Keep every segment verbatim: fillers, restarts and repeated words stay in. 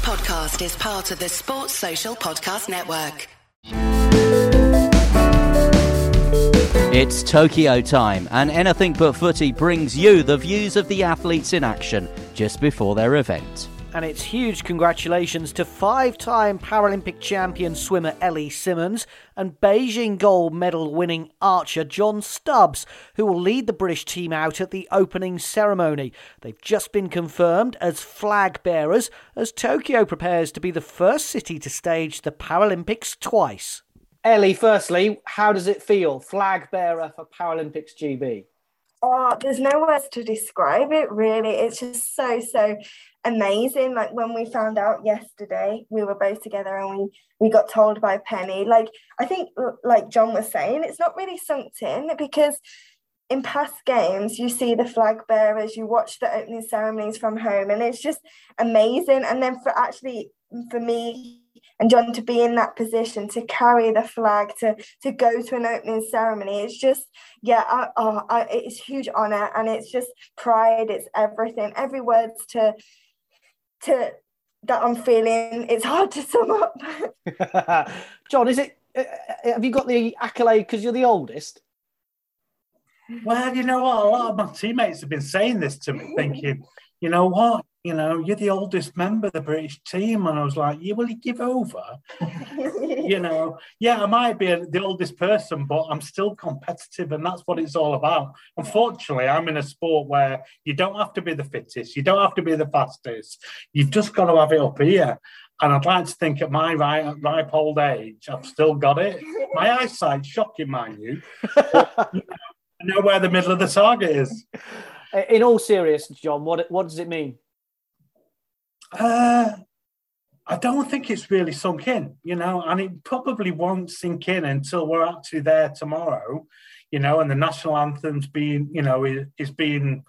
podcast is part of the Sports Social Podcast Network. It's Tokyo time, and Anything But Footy brings you the views of the athletes in action just before their event. And it's huge congratulations to five-time Paralympic champion swimmer Ellie Simmonds and Beijing gold medal winning archer John Stubbs, who will lead the British team out at the opening ceremony. They've just been confirmed as flag bearers as Tokyo prepares to be the first city to stage the Paralympics twice. Ellie, firstly, how does it feel, flag bearer for Paralympics G B? Oh, there's no words to describe it, really. It's just so, so amazing. Like, when we found out yesterday, we were both together and we, we got told by Penny. Like, I think, like John was saying, it's not really sunk in, because in past games, you see the flag bearers, you watch the opening ceremonies from home, and it's just amazing. And then for actually, for me and John to be in that position, to carry the flag, to to go to an opening ceremony, it's just, yeah, I, oh, I, it's huge honour, and it's just pride, it's everything, every words to, to that I'm feeling, it's hard to sum up. John, is it, uh, have you got the accolade because you're the oldest? Well, you know what, a lot of my teammates have been saying this to me, thinking, you know what, you know, you're the oldest member of the British team. And I was like, yeah, will you give over? You know, yeah, I might be the oldest person, but I'm still competitive, and that's what it's all about. Unfortunately, I'm in a sport where you don't have to be the fittest, you don't have to be the fastest. You've just got to have it up here. And I'd like to think at my ripe, ripe old age, I've still got it. My eyesight's shocking, mind you. But, you know, I know where the middle of the target is. In all seriousness, John, what what does it mean? Uh, I don't think it's really sunk in, you know, and it probably won't sink in until we're actually there tomorrow, you know, and the national anthem's being, you know, is, is being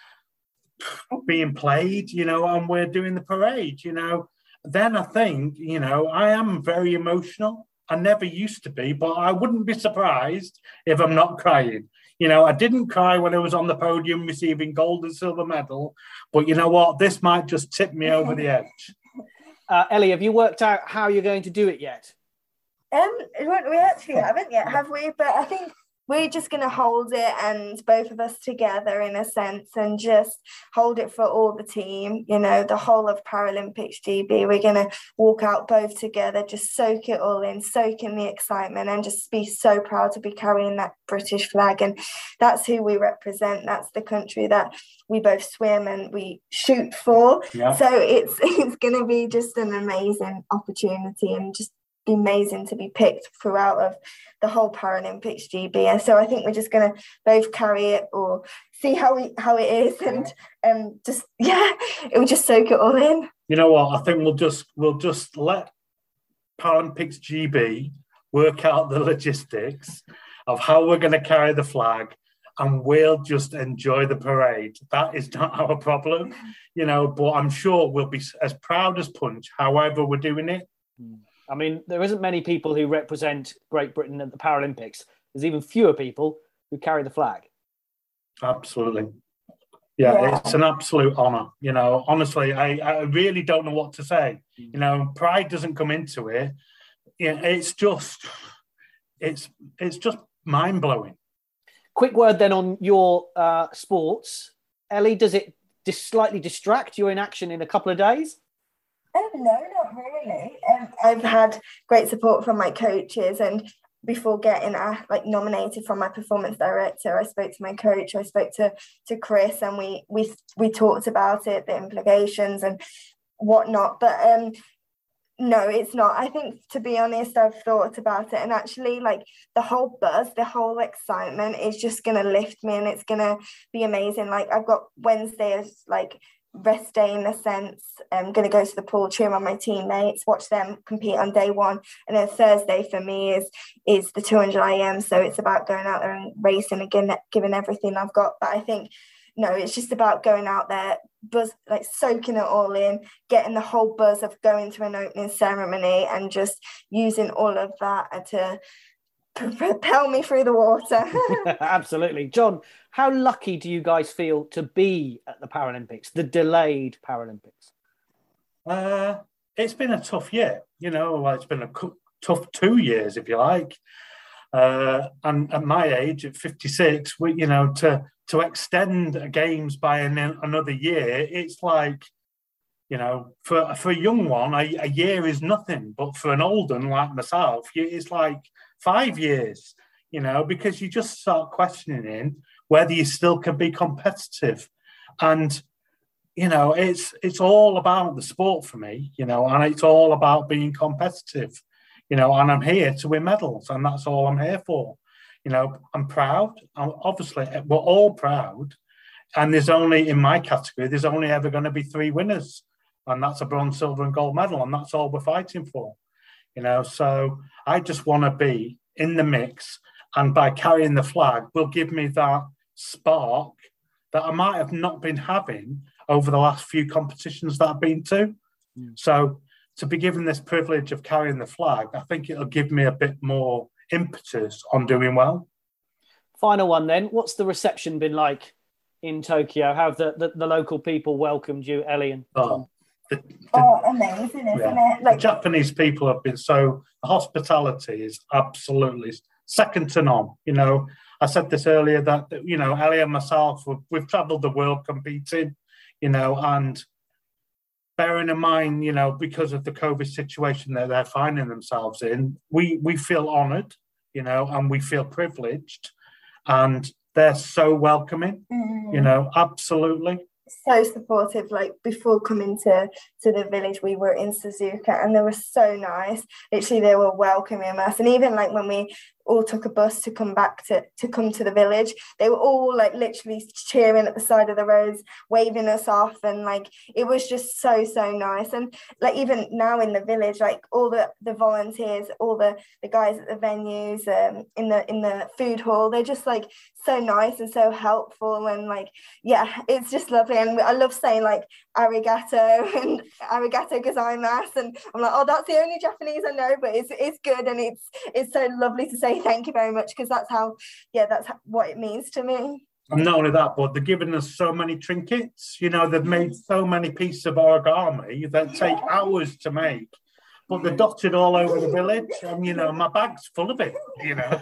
being played, you know, and we're doing the parade, you know. Then I think, you know, I am very emotional. I never used to be, but I wouldn't be surprised if I'm not crying. You know, I didn't cry when I was on the podium receiving gold and silver medal, but you know what? This might just tip me over the edge. Uh, Ellie, have you worked out how you're going to do it yet? Um, we actually haven't yet, have we? But I think we're just going to hold it, and both of us together in a sense, and just hold it for all the team, you know, the whole of Paralympics G B. We're going to walk out both together, just soak it all in, soak in the excitement, and just be so proud to be carrying that British flag. And that's who we represent. That's the country that we both swim and we shoot for. Yeah. So it's it's going to be just an amazing opportunity, and just be amazing to be picked throughout of the whole Paralympics G B. And so I think we're just going to both carry it, or see how we how it is, and um just yeah it will just soak it all in. You know what, I think we'll just we'll just let Paralympics G B work out the logistics of how we're going to carry the flag, and we'll just enjoy the parade. That is not our problem, you know, but I'm sure we'll be as proud as punch however we're doing it. I mean, there isn't many people who represent Great Britain at the Paralympics. There's even fewer people who carry the flag. Absolutely. Yeah, yeah. It's an absolute honour. You know, honestly, I, I really don't know what to say. You know, pride doesn't come into it. It's just, it's it's just mind-blowing. Quick word then on your uh, sports. Ellie, does it dis- slightly distract your inaction in a couple of days? Oh, no, not really. Um, I've had great support from my coaches, and before getting uh, like nominated from my performance director, I spoke to my coach, I spoke to, to Chris, and we we we talked about it, the implications and whatnot. But um, no, it's not. I think, to be honest, I've thought about it, and actually, like, the whole buzz, the whole excitement is just going to lift me, and it's going to be amazing. Like, I've got Wednesday as like rest day in a sense. I'm going to go to the pool, cheer on my teammates, watch them compete on day one, and then Thursday for me is is the two hundred I M, so it's about going out there and racing again, giving everything I've got. But I think, no, it's just about going out there, buzz, like soaking it all in, getting the whole buzz of going to an opening ceremony, and just using all of that to propel me through the water. Absolutely. John, how lucky do you guys feel to be at the Paralympics, the delayed Paralympics? Uh, it's been a tough year. You know, well, it's been a tough two years, if you like. Uh, and at my age, at fifty-six, we, you know, to to extend games by an, another year, it's like, you know, for for a young one, a, a year is nothing. But for an old one like myself, it's like five years, you know, because you just start questioning whether you still can be competitive. And, you know, it's it's all about the sport for me, you know, and it's all about being competitive. You know, and I'm here to win medals, and that's all I'm here for. You know, I'm proud. I'm, obviously, we're all proud. And there's only, in my category, there's only ever going to be three winners. And that's a bronze, silver, and gold medal. And that's all we're fighting for. You know, so I just want to be in the mix. And by carrying the flag will give me that spark that I might have not been having over the last few competitions that I've been to. Mm. So to be given this privilege of carrying the flag, I think it'll give me a bit more impetus on doing well. Final one then. What's the reception been like in Tokyo? How have the, the, the local people welcomed you, Ellie? And oh, the, the, oh, amazing, isn't yeah. it? Like, the Japanese people have been so... The hospitality is absolutely second to none. You know, I said this earlier that, you know, Ellie and myself, we've, we've travelled the world competing, you know, and... bearing in mind, you know, because of the COVID situation that they're finding themselves in, we we feel honoured, you know, and we feel privileged, and they're so welcoming, mm. you know, absolutely. So supportive. Like before coming to, to the village, we were in Suzuka, and they were so nice. Literally, they were welcoming us, and even like when we all took a bus to come back to to come to the village, they were all like literally cheering at the side of the roads, waving us off, and like it was just so so nice. And like even now in the village, like all the the volunteers, all the the guys at the venues, um in the in the food hall, they're just like so nice and so helpful, and like yeah, it's just lovely. And I love saying like arigato and arigato gozaimasu, and I'm like, oh, that's the only Japanese I know, but it's it's good, and it's it's so lovely to say thank you very much, because that's how yeah that's what it means to me. And not only that, but they're giving us so many trinkets. You know, they've made so many pieces of origami that take hours to make, but they're dotted all over the village, and you know, my bag's full of it. You know,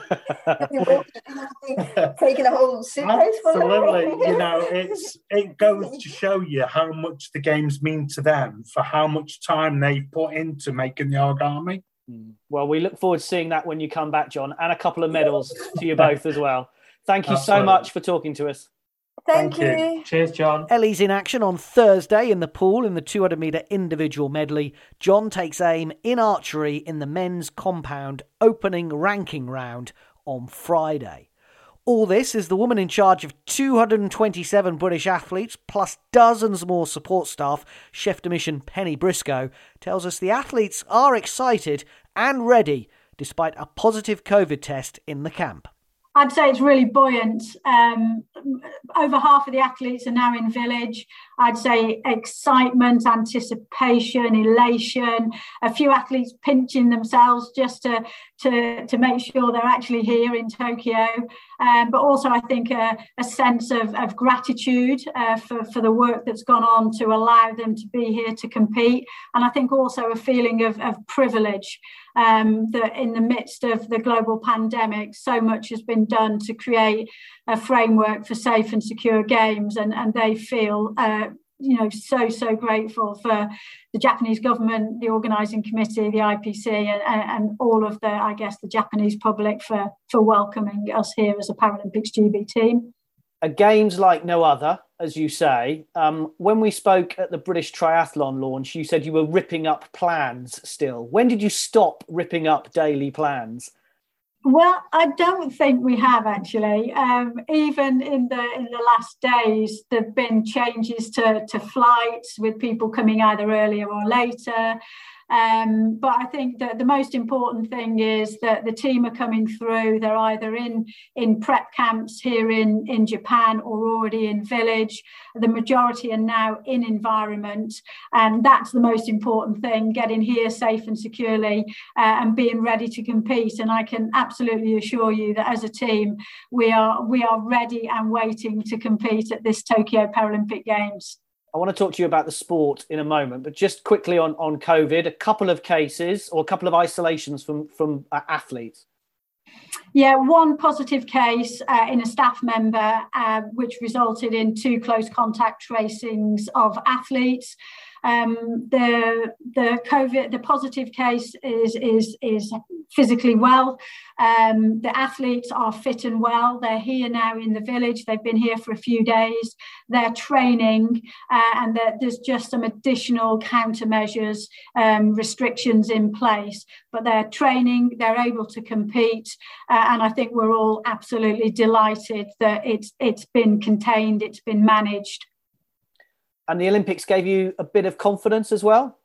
taking a whole suitcase full of it. Absolutely. You know, it's it goes to show you how much the games mean to them for how much time they put into making the origami. Well, we look forward to seeing that when you come back, John, and a couple of medals to you both as well. Thank you Absolutely. so much for talking to us. Thank, Thank you. you. Cheers, John. Ellie's in action on Thursday in the pool in the two hundred metre individual medley. John takes aim in archery in the men's compound opening ranking round on Friday. All this is the woman in charge of two hundred twenty-seven British athletes, plus dozens more support staff. Chef de mission Penny Briscoe tells us the athletes are excited and ready, despite a positive COVID test in the camp. I'd say it's really buoyant. Um, over half of the athletes are now in village. I'd say excitement, anticipation, elation. A few athletes pinching themselves just to to, to make sure they're actually here in Tokyo. Um, but also, I think a, a sense of, of gratitude uh, for, for the work that's gone on to allow them to be here to compete. And I think also a feeling of, of privilege. Um, that in the midst of the global pandemic, so much has been done to create a framework for safe and secure games, and, and they feel uh, you know so so grateful for the Japanese government, the organising committee, the I P C, and, and all of the I guess the Japanese public for for welcoming us here as a Paralympics G B team. A games like no other, as you say. Um, when we spoke at the British Triathlon launch, you said you were ripping up plans still. When did you stop ripping up daily plans? Well, I don't think we have actually. Um, even in the in the last days, there've been changes to, to flights with people coming either earlier or later. Um, but I think that the most important thing is that the team are coming through. They're either in, in prep camps here in, in Japan or already in village. The majority are now in environment. And that's the most important thing, getting here safe and securely uh, and being ready to compete. And I can absolutely assure you that as a team, we are we are ready and waiting to compete at this Tokyo Paralympic Games. I want to talk to you about the sport in a moment, but just quickly on, on COVID, a couple of cases or a couple of isolations from, from uh, athletes. Yeah, one positive case uh, in a staff member, uh, which resulted in two close contact tracings of athletes. Um, the the COVID, the positive case is is is physically well. Um, the athletes are fit and well. They're here now in the village. They've been here for a few days. They're training, uh, and there's just some additional countermeasures, um, restrictions in place. But they're training. They're able to compete, uh, and I think we're all absolutely delighted that it's it's been contained. It's been managed. And the Olympics gave you a bit of confidence as well?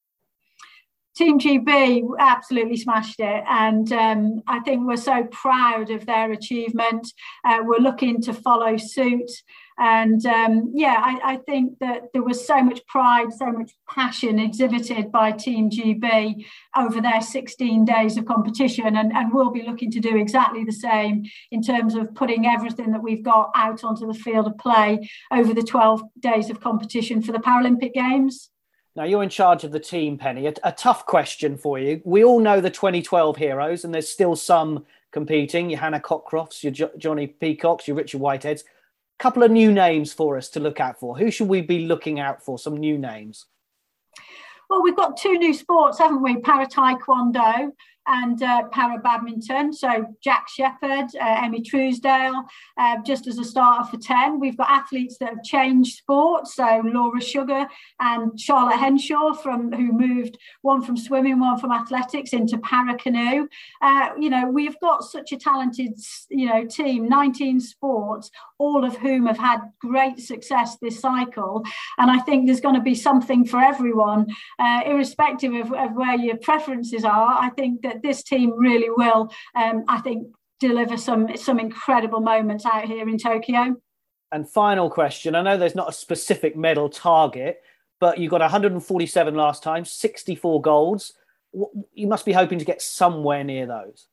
Team G B absolutely smashed it. And um, I think we're so proud of their achievement. Uh, we're looking to follow suit. And um, yeah, I, I think that there was so much pride, so much passion exhibited by Team G B over their sixteen days of competition. And, and we'll be looking to do exactly the same in terms of putting everything that we've got out onto the field of play over the twelve days of competition for the Paralympic Games. Now, you're in charge of the team, Penny. A, a tough question for you. We all know the twenty twelve heroes, and there's still some competing. Your Hannah Cockcrofts, your jo- Johnny Peacocks, your Richard Whiteheads. Couple of new names for us to look out for. Who should we be looking out for? Some new names. Well, we've got two new sports, haven't we? Para Taekwondo and uh, para badminton. So Jack Shepherd, uh, Emmy Truesdale, uh, just as a starter for ten. We've got athletes that have changed sports. So Laura Sugar and Charlotte Henshaw, from who moved one from swimming, one from athletics into para canoe. Uh, you know, we've got such a talented, you know, team, nineteen sports, all of whom have had great success this cycle. And I think there's going to be something for everyone, uh, irrespective of, of where your preferences are. I think that this team really will, um, I think, deliver some some incredible moments out here in Tokyo. And final question, I know there's not a specific medal target, but you got one hundred forty-seven last time, sixty-four golds. You must be hoping to get somewhere near those.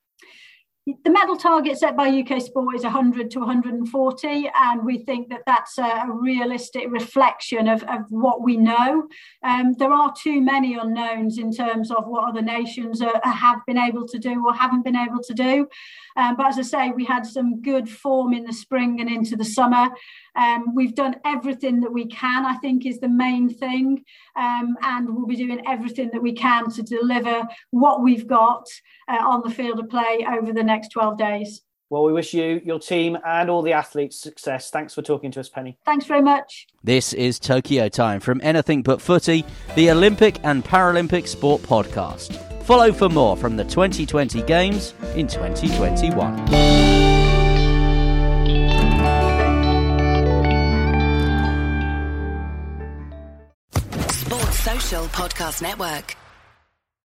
The medal target set by U K Sport is one hundred to one hundred forty, and we think that that's a realistic reflection of, of what we know. Um, there are too many unknowns in terms of what other nations are, have been able to do or haven't been able to do. Um, but as I say, we had some good form in the spring and into the summer. Um, we've done everything that we can, I think, is the main thing. Um, and we'll be doing everything that we can to deliver what we've got uh, on the field of play over the next twelve days. Well, we wish you, your team and all the athletes success. Thanks for talking to us, Penny. Thanks very much. This is Tokyo Time from Anything But Footy, the Olympic and Paralympic Sport Podcast. Follow for more from the twenty twenty Games in twenty twenty-one. Sports Social Podcast Network.